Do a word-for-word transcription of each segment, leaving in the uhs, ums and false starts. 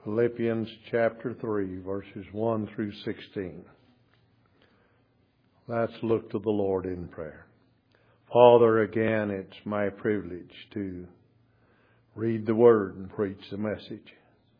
Philippians chapter three, verses one through sixteen. Let's look to the Lord in prayer. Father, again, it's my privilege to read the Word and preach the message.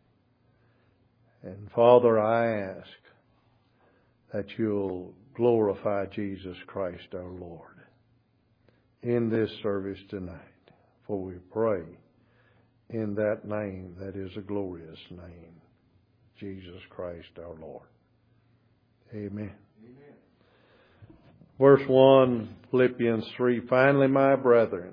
And Father, I ask that you'll glorify Jesus Christ our Lord in this service tonight. For we pray in that name that is a glorious name, Jesus Christ our Lord. Amen. Amen. Verse one, Philippians three, finally, my brethren.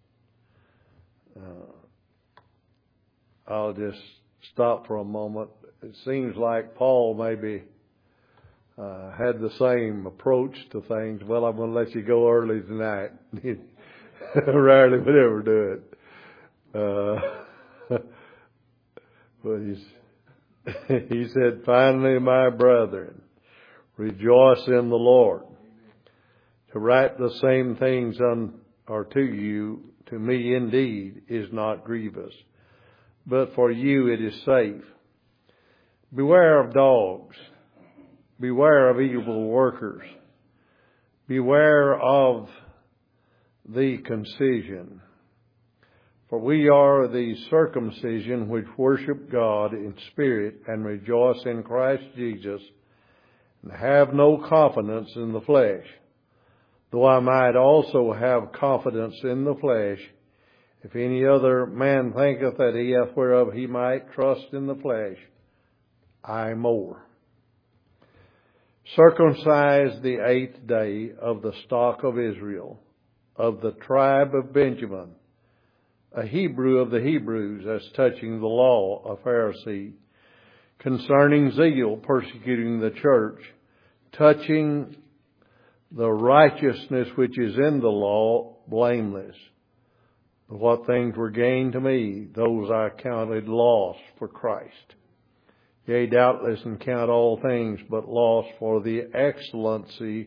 Uh, I'll just stop for a moment. It seems like Paul maybe uh, had the same approach to things. Well, I'm going to let you go early tonight. Rarely would ever do it. Uh, but he's, he said, finally, my brethren, rejoice in the Lord. To write the same things on, or to you, to me indeed, is not grievous. But for you it is safe. Beware of dogs. Beware of evil workers. Beware of the concision. For we are the circumcision which worship God in spirit and rejoice in Christ Jesus and have no confidence in the flesh. Though I might also have confidence in the flesh, if any other man thinketh that he hath whereof he might trust in the flesh, I more. Circumcised the eighth day of the stock of Israel, of the tribe of Benjamin, a Hebrew of the Hebrews, as touching the law, a Pharisee, concerning zeal, persecuting the church, touching the righteousness which is in the law, blameless. But what things were gained to me, those I counted loss for Christ. Yea, doubtless, and count all things but loss for the excellency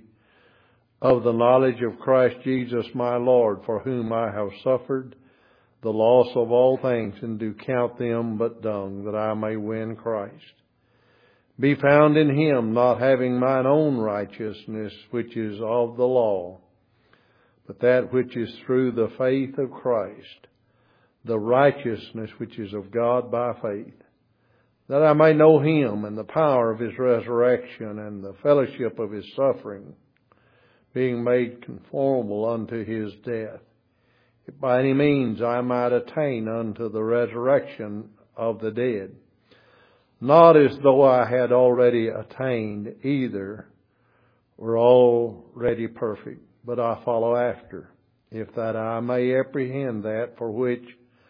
of the knowledge of Christ Jesus my Lord, for whom I have suffered the loss of all things, and do count them but dung, that I may win Christ. Be found in him, not having mine own righteousness, which is of the law, but that which is through the faith of Christ, the righteousness which is of God by faith, that I may know him and the power of his resurrection and the fellowship of his suffering, being made conformable unto his death, if by any means I might attain unto the resurrection of the dead. Not as though I had already attained either, or already perfect, but I follow after, if that I may apprehend that for which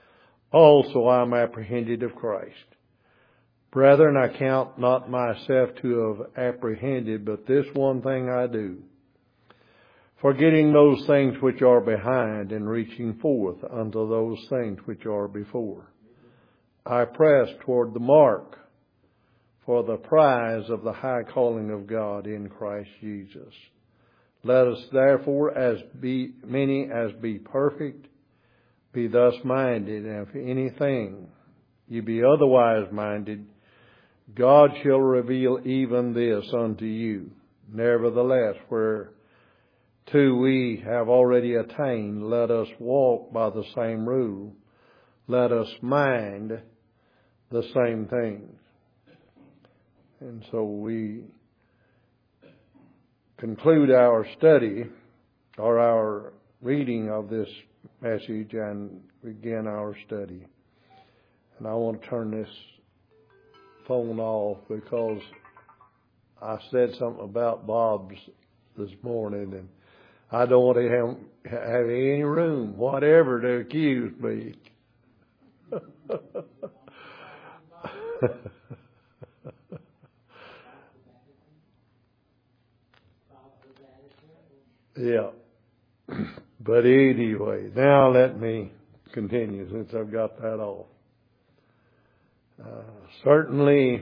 also I am apprehended of Christ. Brethren, I count not myself to have apprehended, but this one thing I do, forgetting those things which are behind and reaching forth unto those things which are before. I press toward the mark for the prize of the high calling of God in Christ Jesus. Let us therefore, as be many as be perfect, be thus minded, and if anything you be otherwise minded, God shall reveal even this unto you. Nevertheless, where two we have already attained, let us walk by the same rule. Let us mind the same things. And so we conclude our study or our reading of this message and begin our study. And I want to turn this phone off because I said something about Bob's this morning, and I don't want to have, have any room, whatever, to accuse me. Yeah. But anyway, now let me continue since I've got that off. Uh, certainly,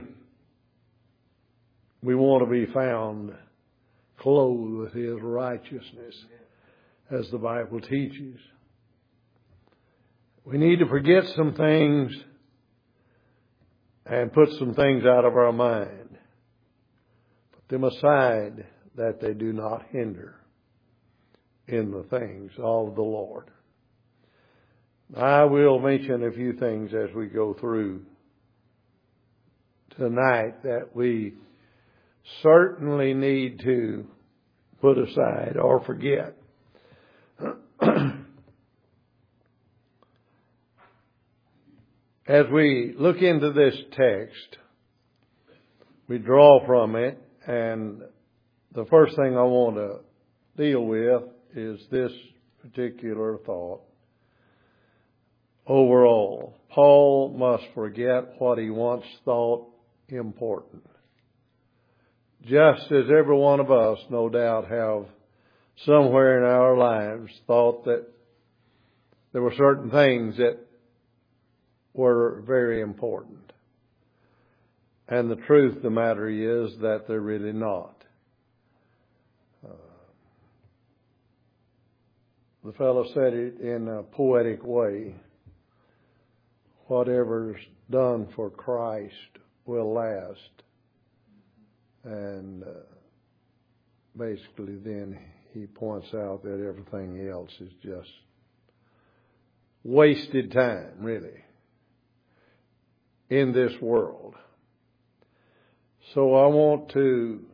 we want to be found clothed with his righteousness, as the Bible teaches. We need to forget some things and put some things out of our mind. Put them aside that they do not hinder in the things of the Lord. I will mention a few things as we go through tonight that we certainly need to put aside or forget. As we look into this text, we draw from it, and the first thing I want to deal with is this particular thought. Overall, Paul must forget what he once thought important. Just as every one of us, no doubt, have somewhere in our lives thought that there were certain things that were very important. And the truth of the matter is that they're really not. Uh, the fellow said it in a poetic way. Whatever's done for Christ will last. And uh, basically then he points out that everything else is just wasted time, really, in this world. So I want to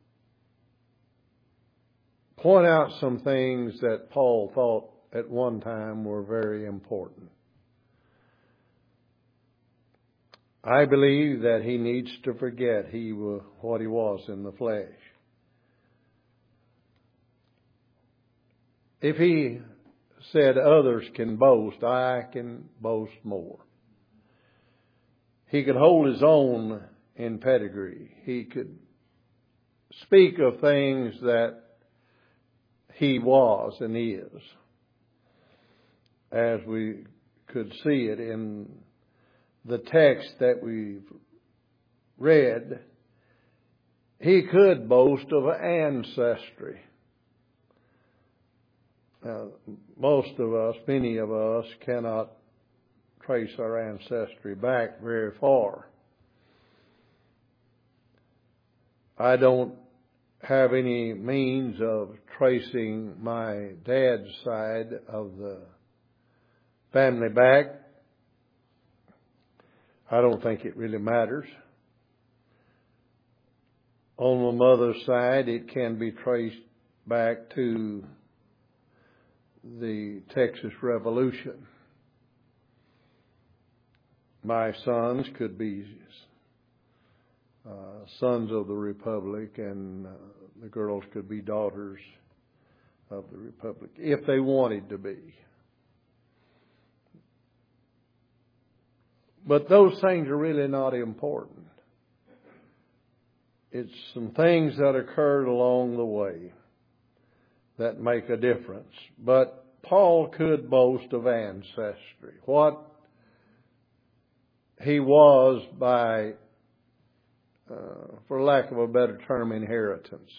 point out some things that Paul thought at one time were very important. I believe that he needs to forget he was what he was in the flesh. If he said others can boast, I can boast more. He could hold his own in pedigree. He could speak of things that he was and is, as we could see it in the text that we've read. He could boast of ancestry. Now, most of us, many of us, cannot trace our ancestry back very far. I don't have any means of tracing my dad's side of the family back. I don't think it really matters. On my mother's side, it can be traced back to the Texas Revolution. My sons could be uh, sons of the Republic, and uh, the girls could be daughters of the Republic, if they wanted to be. But those things are really not important. It's some things that occurred along the way that make a difference. But Paul could boast of ancestry. What he was by, uh, for lack of a better term, inheritance.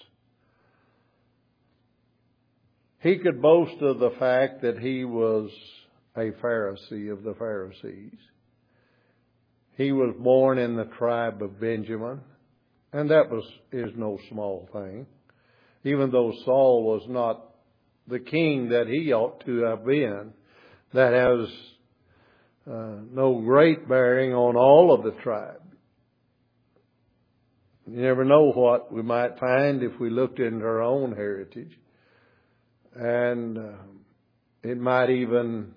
He could boast of the fact that he was a Pharisee of the Pharisees. He was born in the tribe of Benjamin, and that was is no small thing. Even though Saul was not the king that he ought to have been, that has uh, no great bearing on all of the tribe. You never know what we might find if we looked into our own heritage. And uh, it might even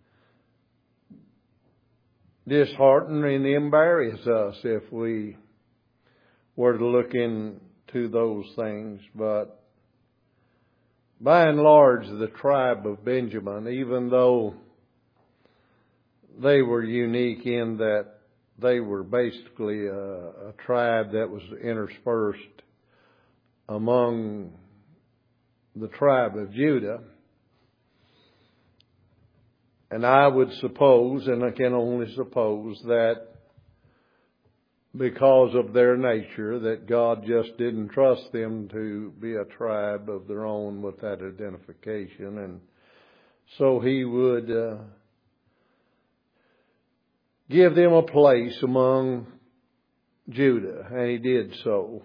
dishearten and embarrass us if we were to look into those things. But by and large, the tribe of Benjamin, even though they were unique in that they were basically a, a tribe that was interspersed among the tribe of Judah, and I would suppose, and I can only suppose, that because of their nature, that God just didn't trust them to be a tribe of their own with that identification. And so he would uh, give them a place among Judah, and he did so.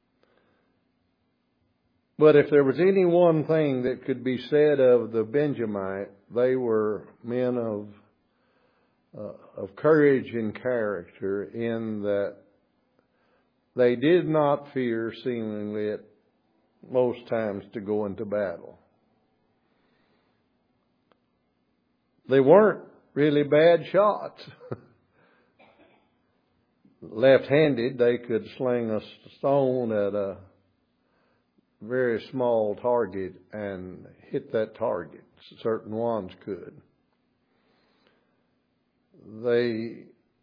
But if there was any one thing that could be said of the Benjamite, they were men of uh, of courage and character, in that they did not fear, seemingly at most times, to go into battle. They weren't really bad shots. Left-handed, they could sling a stone at a very small target and hit that target. Certain ones could. They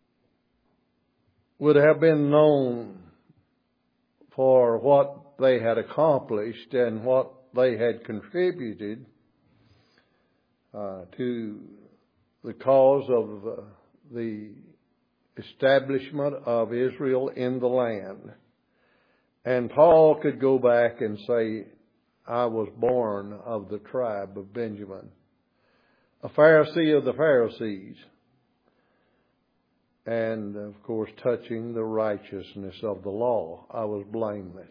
would have been known for what they had accomplished and what they had contributed uh, to the cause of uh, the establishment of Israel in the land. And Paul could go back and say, I was born of the tribe of Benjamin, a Pharisee of the Pharisees, and of course touching the righteousness of the law, I was blameless.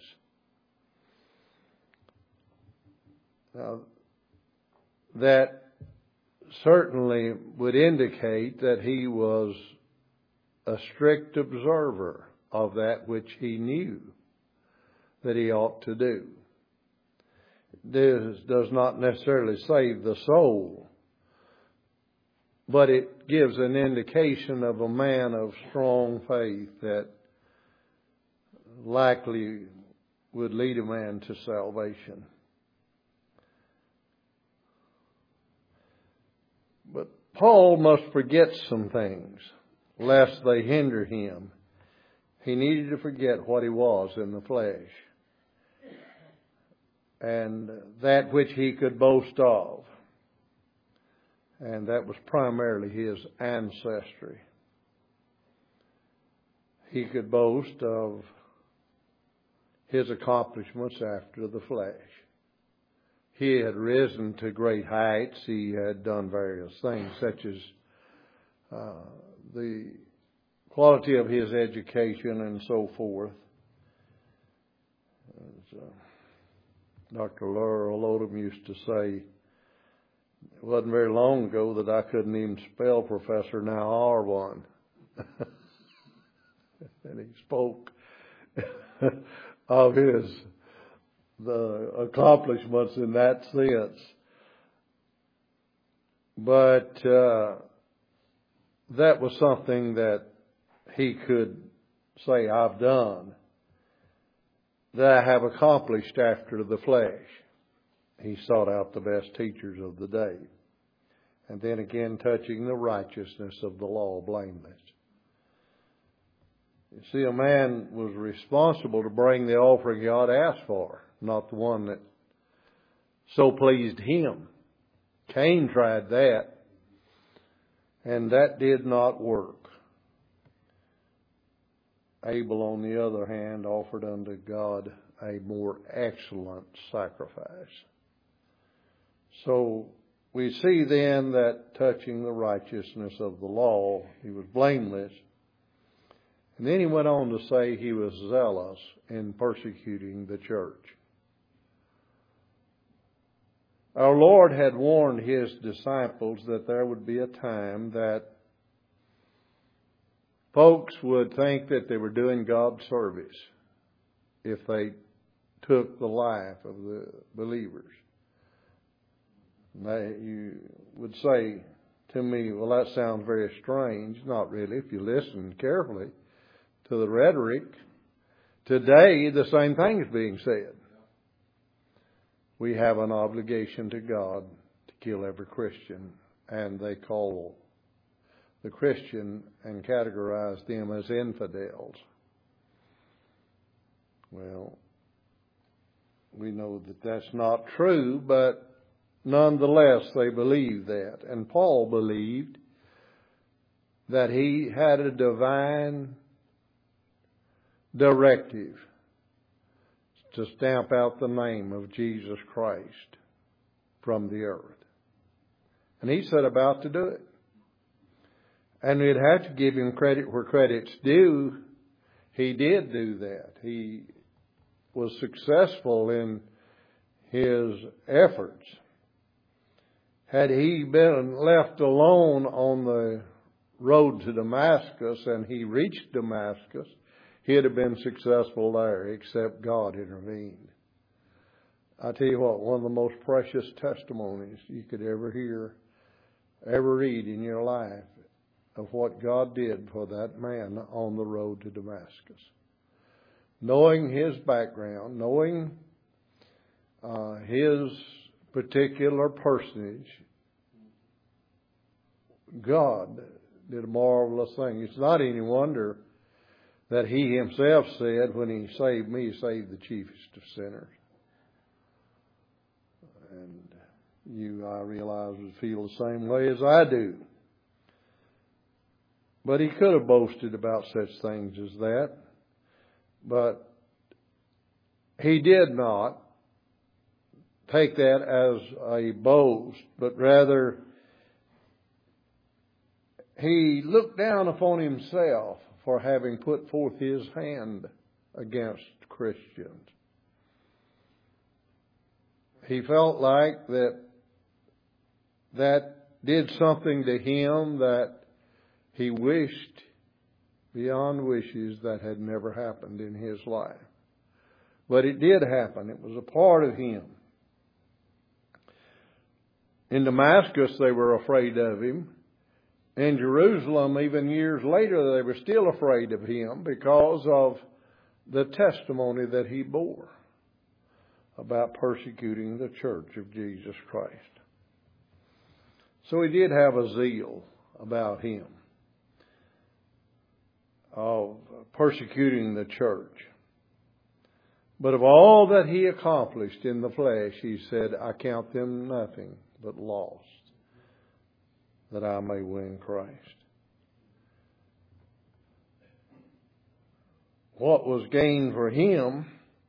Now, that certainly would indicate that he was a strict observer of that which he knew that he ought to do. This does not necessarily save the soul, but it gives an indication of a man of strong faith that likely would lead a man to salvation. But Paul must forget some things, lest they hinder him. He needed to forget what he was in the flesh, and that which he could boast of. And that was primarily his ancestry. He could boast of his accomplishments after the flesh. He had risen to great heights. He had done various things, such as uh, the quality of his education and so forth. As, uh, Doctor Laurel Odom used to say, it wasn't very long ago that I couldn't even spell professor, now are one. And he spoke of his the accomplishments in that sense. But uh, that was something that he could say, I've done, that I have accomplished after the flesh. He sought out the best teachers of the day. And then again, touching the righteousness of the law, blameless. You see, a man was responsible to bring the offering God asked for, not the one that so pleased him. Cain tried that, and that did not work. Abel, on the other hand, offered unto God a more excellent sacrifice. So we see then that touching the righteousness of the law, he was blameless. And then he went on to say he was zealous in persecuting the church. Our Lord had warned his disciples that there would be a time that folks would think that they were doing God's service if they took the life of the believers. They, you would say to me, well, that sounds very strange. Not really, if you listen carefully to the rhetoric. Today, the same thing is being said. We have an obligation to God to kill every Christian, and they call the Christian and categorize them as infidels. Well, we know that that's not true, but nonetheless, they believe that. And Paul believed that he had a divine directive to stamp out the name of Jesus Christ from the earth. And he set about to do it. And we'd have to give him credit where credit's due. he did do that. He was successful in his efforts. Had he been left alone on the road to Damascus and he reached Damascus, he'd have been successful there, except God intervened. I tell you what, one of the most precious testimonies you could ever hear, ever read in your life, of what God did for that man on the road to Damascus. Knowing his background, knowing uh, his particular personage, God did a marvelous thing. It's not any wonder that he himself said, when he saved me, he saved the chiefest of sinners. And you, I realize, would feel the same way as I do. But he could have boasted about such things as that. But he did not take that as a boast, but rather he looked down upon himself for having put forth his hand against Christians. He felt like that that did something to him that he wished beyond wishes that had never happened in his life. But it did happen. It was a part of him. In Damascus, they were afraid of him. In Jerusalem, even years later, they were still afraid of him because of the testimony that he bore about persecuting the church of Jesus Christ. So he did have a zeal about him of persecuting the church. But of all that he accomplished in the flesh, he said, I count them nothing but lost, that I may win Christ. What was gained for him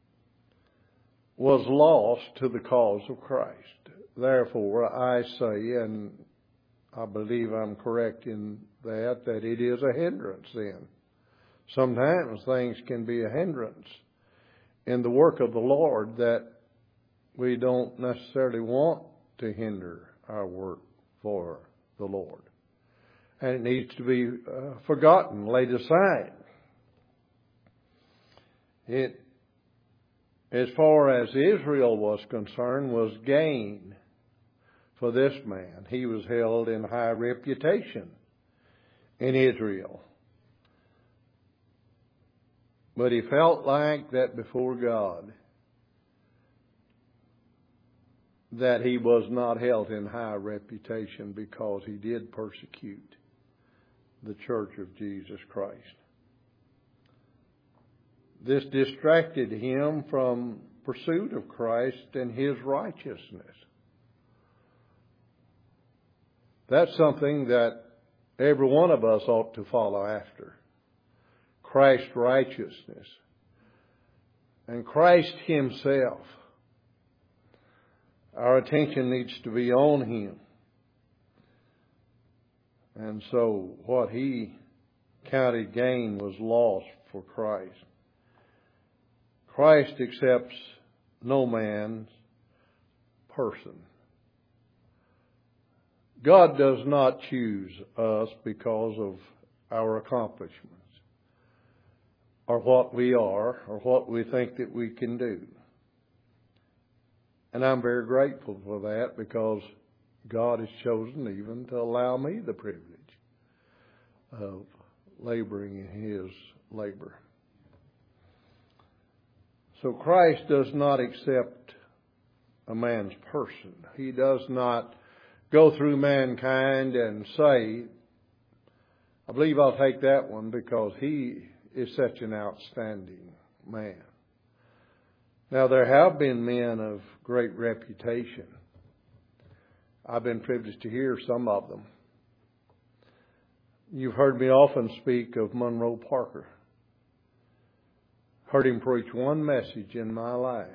was lost to the cause of Christ. Therefore, I say, and I believe I'm correct in that, that it is a hindrance then. Sometimes things can be a hindrance in the work of the Lord that we don't necessarily want to hinder our work for the Lord. And it needs to be uh, forgotten, laid aside. It, as far as Israel was concerned, was gain for this man. He was held in high reputation in Israel. But he felt like that before God, that he was not held in high reputation because he did persecute the church of Jesus Christ. This distracted him from pursuit of Christ and his righteousness. That's something that every one of us ought to follow after. Christ's righteousness. And Christ himself. Our attention needs to be on him. And so what he counted gain was lost for Christ. Christ accepts no man's person. God does not choose us because of our accomplishments, or what we are, or what we think that we can do. And I'm very grateful for that, because God has chosen even to allow me the privilege of laboring in his labor. So Christ does not accept a man's person. He does not go through mankind and say, I believe I'll take that one because he is such an outstanding man. Now, there have been men of great reputation. I've been privileged to hear some of them. You've heard me often speak of Monroe Parker. Heard him preach one message in my life.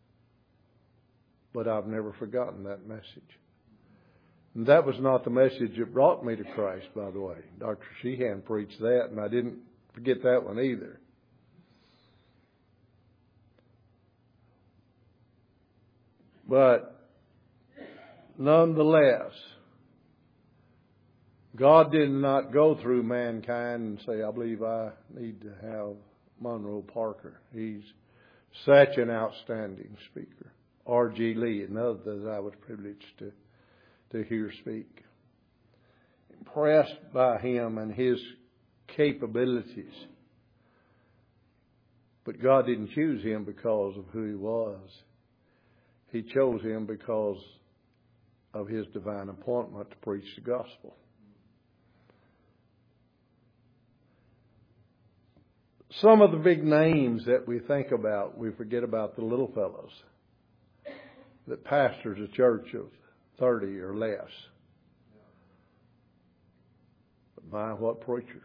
But I've never forgotten that message. And that was not the message that brought me to Christ, by the way. Doctor Sheehan preached that, and I didn't forget that one either. But nonetheless, God did not go through mankind and say, I believe I need to have Monroe Parker. He's such an outstanding speaker. R G Lee, another that I was privileged to, to hear speak. Impressed by him and his capabilities. But God didn't choose him because of who he was. He chose him because of his divine appointment to preach the gospel. Some of the big names that we think about, we forget about the little fellows that pastors a church of thirty or less. But my, what preachers.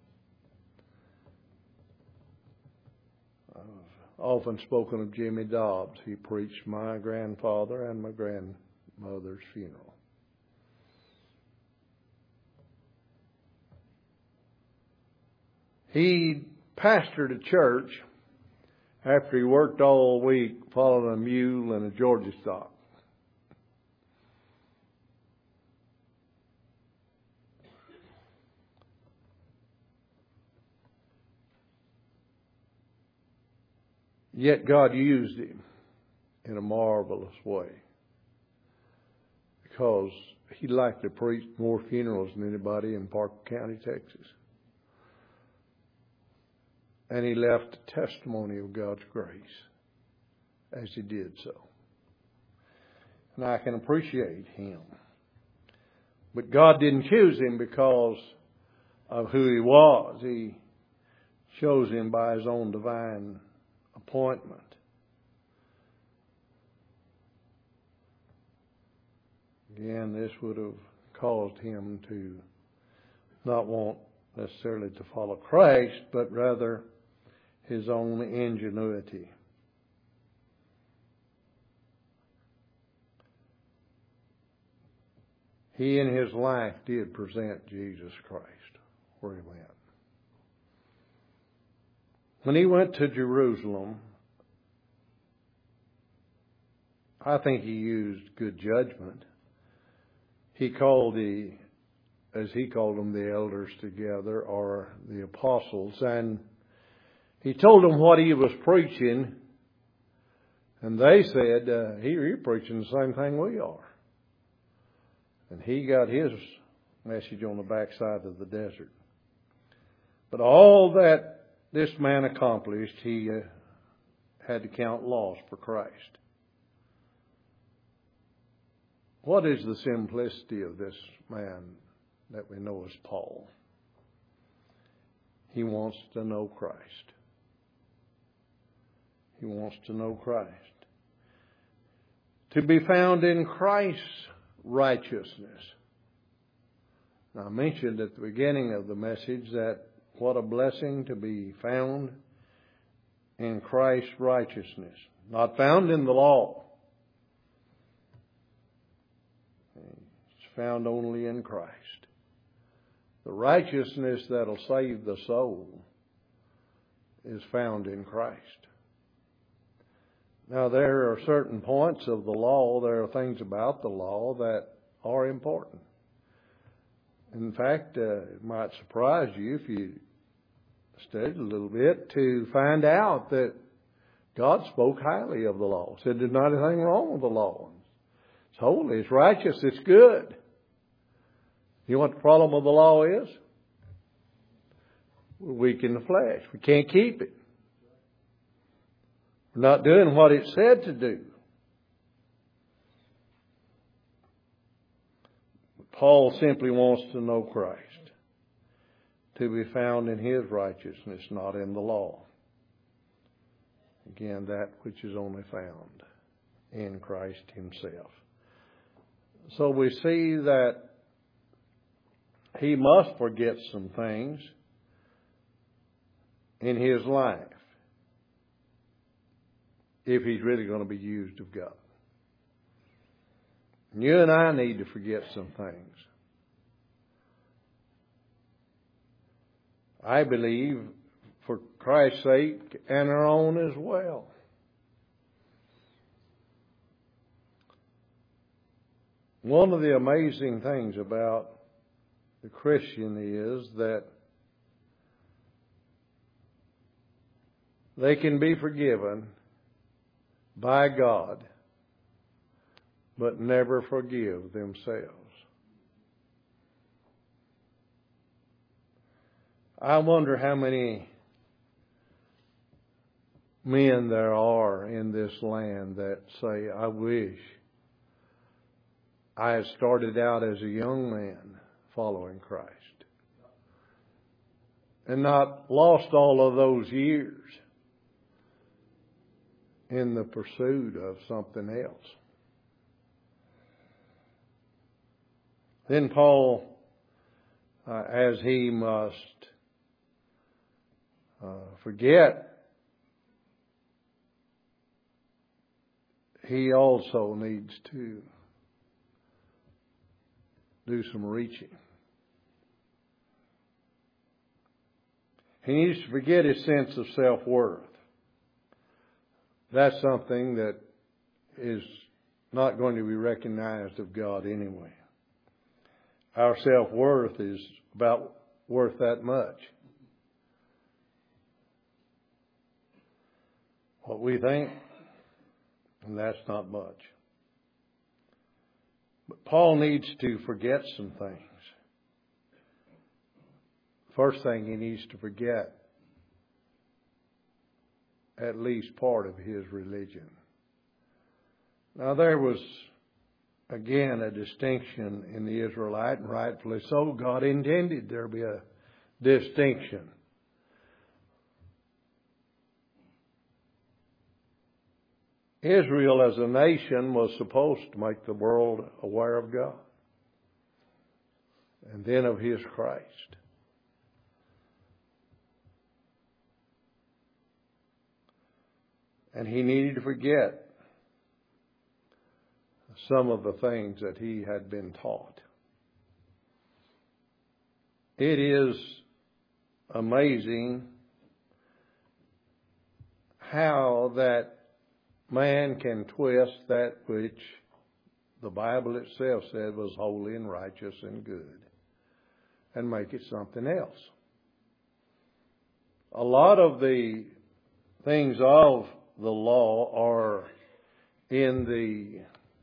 I've often spoken of Jimmy Dobbs. He preached my grandfather and my grandmother's funeral. He pastored a church after he worked all week following a mule and a Georgia stock. Yet God used him in a marvelous way because he likely preached more funerals than anybody in Parker County, Texas. And he left a testimony of God's grace as he did so. And I can appreciate him. But God didn't choose him because of who he was. He chose him by his own divine appointment. Again, this would have caused him to not want necessarily to follow Christ, but rather his own ingenuity. He in his life did present Jesus Christ where he went. When he went to Jerusalem, I think he used good judgment. He called the, as he called them, the elders together, or the apostles, and he told them what he was preaching, and they said, uh, he, you're preaching the same thing we are. And he got his message on the backside of the desert. But all that this man accomplished, he uh, had to count loss for Christ. What is the simplicity of this man that we know as Paul? He wants to know Christ. He wants to know Christ. To be found in Christ's righteousness. Now, I mentioned at the beginning of the message that what a blessing to be found in Christ's righteousness. Not found in the law. It's found only in Christ. The righteousness that'll save the soul is found in Christ. Now, there are certain points of the law, there are things about the law that are important. In fact, uh, it might surprise you if you studied a little bit to find out that God spoke highly of the law. Said there's not anything wrong with the law. It's holy, it's righteous, it's good. You know what the problem with the law is? We're weak in the flesh. We can't keep it. We're not doing what it said to do. Paul simply wants to know Christ, to be found in his righteousness, not in the law. Again, that which is only found in Christ himself. So we see that he must forget some things in his life if he's really going to be used of God. You and I need to forget some things. I believe for Christ's sake and our own as well. One of the amazing things about the Christian is that they can be forgiven by God, but never forgive themselves. I wonder how many men there are in this land that say, I wish I had started out as a young man following Christ and not lost all of those years in the pursuit of something else. Then Paul, uh, as he must uh, forget, he also needs to do some reaching. He needs to forget his sense of self-worth. That's something that is not going to be recognized of God anyway. Our self-worth is about worth that much. What we think, and that's not much. But Paul needs to forget some things. First thing he needs to forget, at least part of his religion. Now there was, again, a distinction in the Israelite, and rightfully so. God intended there be a distinction. Israel as a nation was supposed to make the world aware of God and then of His Christ. And he needed to forget some of the things that he had been taught. It is amazing how that man can twist that which the Bible itself said was holy and righteous and good and make it something else. A lot of the things of the law are in the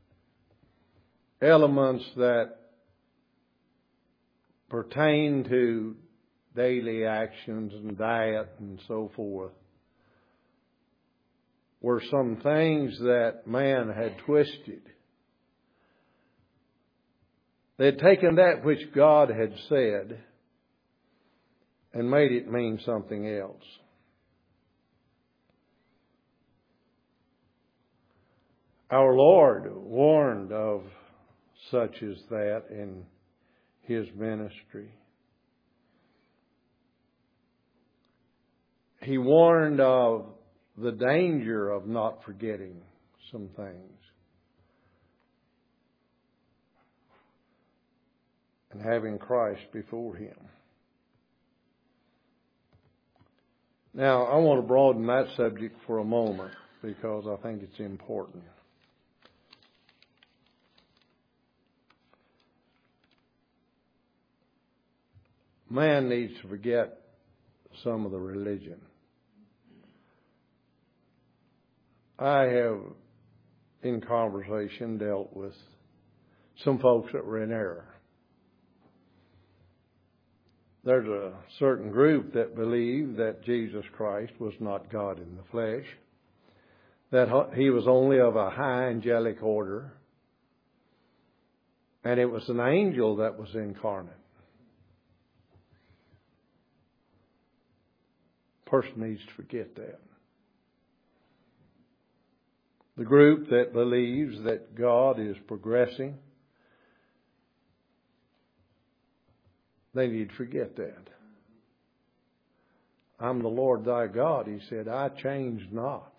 elements that pertain to daily actions and diet and so forth, were some things that man had twisted. They had taken that which God had said and made it mean something else. Our Lord warned of such as that in His ministry. He warned of the danger of not forgetting some things and having Christ before Him. Now, I want to broaden that subject for a moment because I think it's important. Man needs to forget some of the religion. I have, in conversation, dealt with some folks that were in error. There's a certain group that believed that Jesus Christ was not God in the flesh, that He was only of a high angelic order, and it was an angel that was incarnate. Person needs to forget that. The group that believes that God is progressing, they need to forget that. I'm the Lord thy God, He said, I change not.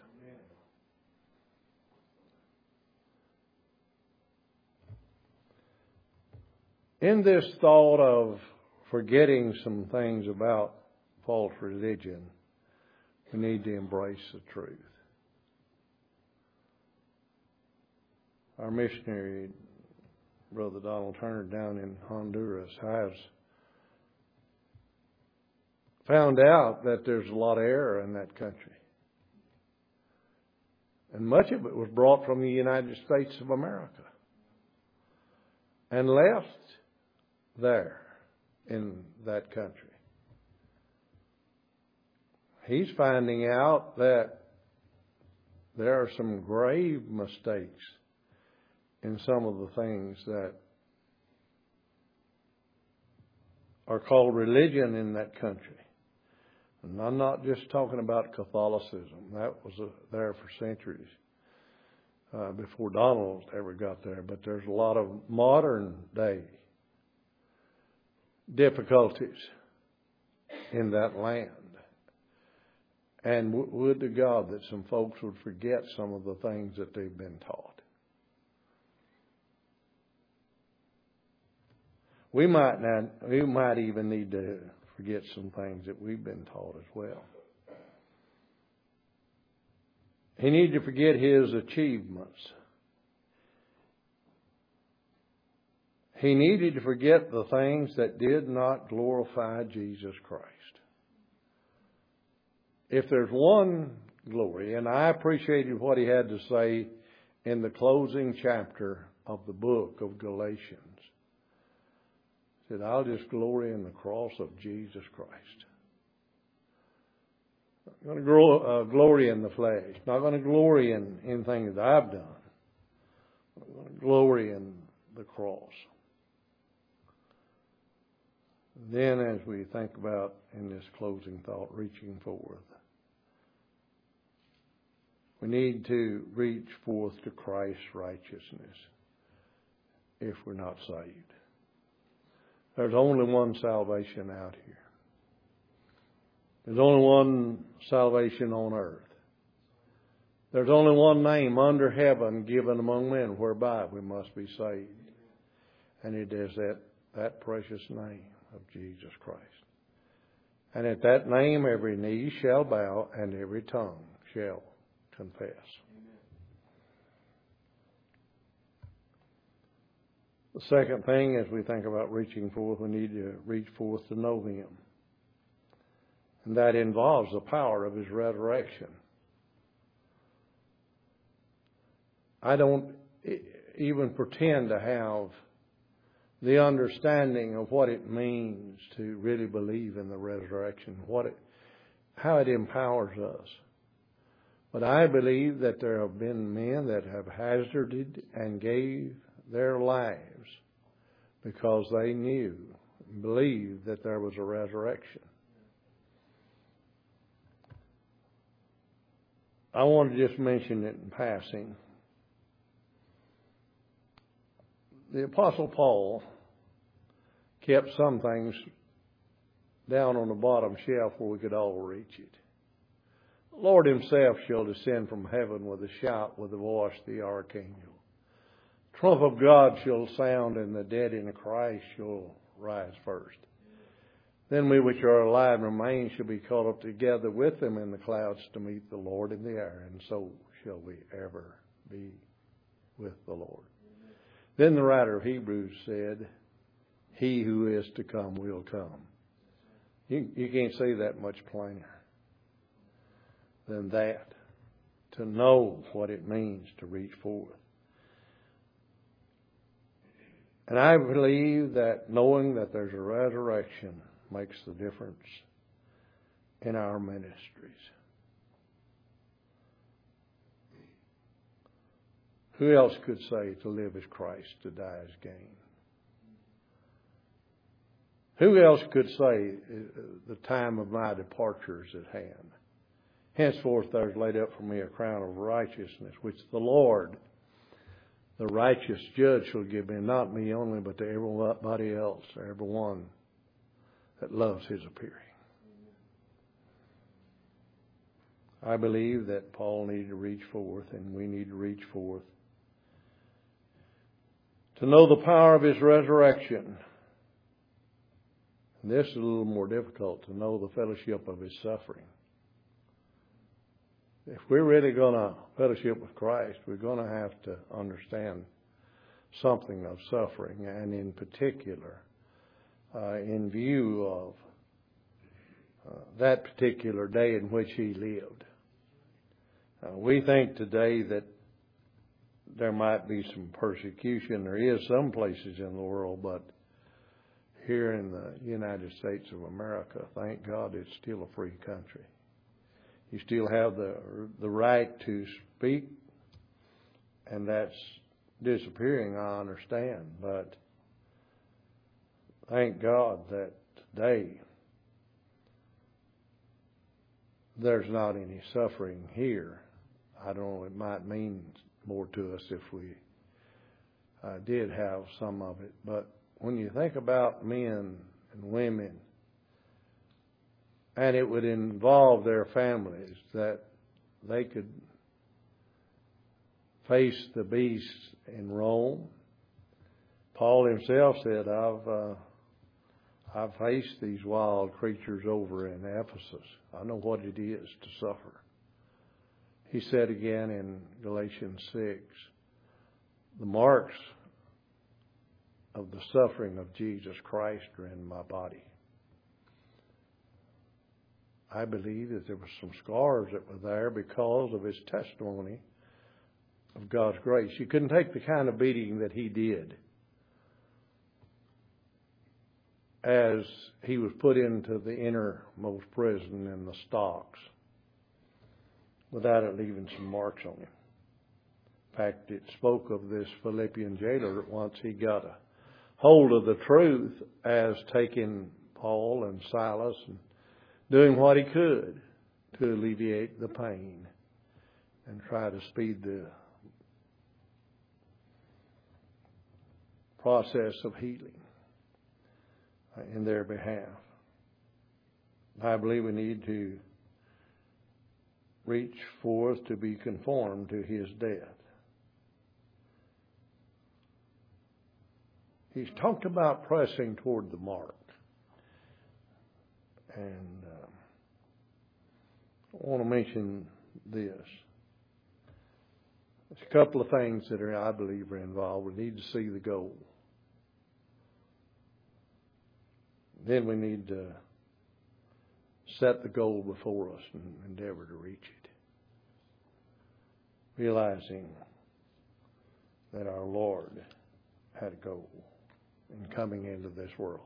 In this thought of forgetting some things about false religion, we need to embrace the truth. Our missionary Brother Donald Turner down in Honduras has found out that there's a lot of error in that country. And much of it was brought from the United States of America and left there in that country. He's finding out that there are some grave mistakes in some of the things that are called religion in that country. And I'm not just talking about Catholicism. That was uh, there for centuries uh, before Donald ever got there. But there's a lot of modern day difficulties in that land. And w- would to God that some folks would forget some of the things that they've been taught. We might not, we might even need to forget some things that we've been taught as well. He needed to forget his achievements. He needed to forget the things that did not glorify Jesus Christ. If there's one glory, and I appreciated what he had to say in the closing chapter of the book of Galatians. He said, I'll just glory in the cross of Jesus Christ. Not going to grow, uh, glory in the flesh. Not going to glory in, in things that I've done. I'm going to glory in the cross. Then as we think about in this closing thought, reaching forth, we need to reach forth to Christ's righteousness if we're not saved. There's only one salvation out here. There's only one salvation on earth. There's only one name under heaven given among men whereby we must be saved. And it is that, that precious name of Jesus Christ. And at that name every knee shall bow and every tongue shall confess. The second thing, as we think about reaching forth, we need to reach forth to know Him. And that involves the power of His resurrection. I don't even pretend to have the understanding of what it means to really believe in the resurrection, what it, how it empowers us. But I believe that there have been men that have hazarded and gave their lives because they knew, believed that there was a resurrection. I want to just mention it in passing. The Apostle Paul kept some things down on the bottom shelf where we could all reach it. The Lord Himself shall descend from heaven with a shout, with the voice of the archangel. Trump of God shall sound, and the dead in Christ shall rise first. Then we which are alive and remain shall be caught up together with them in the clouds to meet the Lord in the air, and so shall we ever be with the Lord. Then the writer of Hebrews said, He who is to come will come. You, you can't say that much plainer than that, to know what it means to reach forth. And I believe that knowing that there's a resurrection makes the difference in our ministries. Who else could say to live as Christ, to die as gain? Who else could say the time of my departure is at hand? Henceforth there is laid up for me a crown of righteousness, which the Lord, the righteous judge, shall give me, not me only, but to everybody else, everyone that loves His appearing. I believe that Paul needed to reach forth, and we need to reach forth to know the power of His resurrection. And this is a little more difficult, to know the fellowship of His suffering. If we're really going to fellowship with Christ, we're going to have to understand something of suffering, and in particular, uh, in view of uh, that particular day in which he lived. Uh, we think today that there might be some persecution. There is some places in the world, but here in the United States of America, thank God it's still a free country. You still have the the right to speak, and that's disappearing, I understand. But thank God that today there's not any suffering here. I don't know, it might mean more to us if we uh, did have some of it. But when you think about men and women, and it would involve their families, that they could face the beast in Rome. Paul himself said, I've uh, I've faced these wild creatures over in Ephesus. I know what it is to suffer. He said again in Galatians six, the marks of the suffering of Jesus Christ are in my body. I believe that there were some scars that were there because of his testimony of God's grace. You couldn't take the kind of beating that he did as he was put into the innermost prison in the stocks without it leaving some marks on him. In fact, it spoke of this Philippian jailer that once he got a hold of the truth as taking Paul and Silas and doing what he could to alleviate the pain and try to speed the process of healing in their behalf. I believe we need to reach forth to be conformed to his death. He's talked about pressing toward the mark. And uh, I want to mention this. There's a couple of things that are, I believe, are involved. We need to see the goal. Then we need to set the goal before us and endeavor to reach it. Realizing that our Lord had a goal in coming into this world.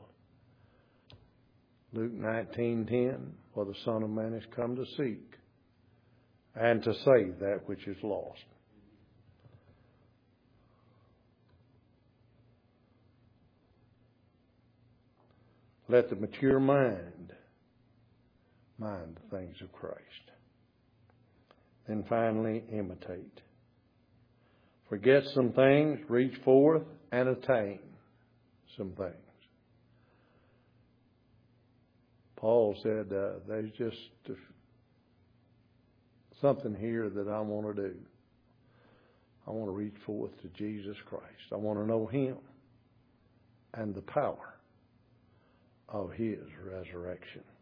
Luke nineteen ten, for the Son of Man has come to seek and to save that which is lost. Let the mature mind mind the things of Christ. Then finally, imitate. Forget some things, reach forth and attain some things. Paul said, uh, there's just something here that I want to do. I want to reach forth to Jesus Christ. I want to know him and the power of his resurrection.